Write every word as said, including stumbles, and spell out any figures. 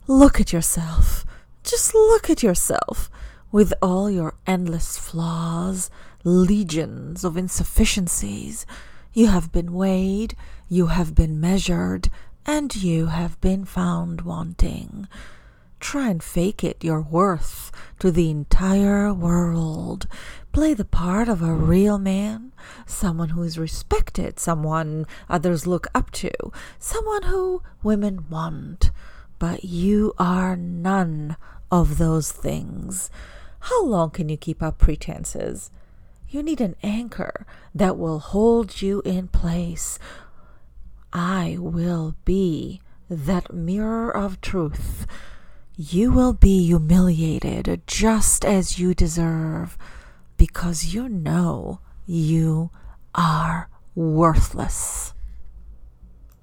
Look at yourself. Just look at yourself. With all your endless flaws, legions of insufficiencies, you have been weighed, you have been measured, and you have been found wanting. Try and fake it your worth to the entire world. Play the part of a real man, someone who is respected, someone others look up to, someone who women want. But you are none of those things. How long can you keep up pretenses? You need an anchor that will hold you in place. I will be that mirror of truth. You will be humiliated just as you deserve, because you know you are worthless.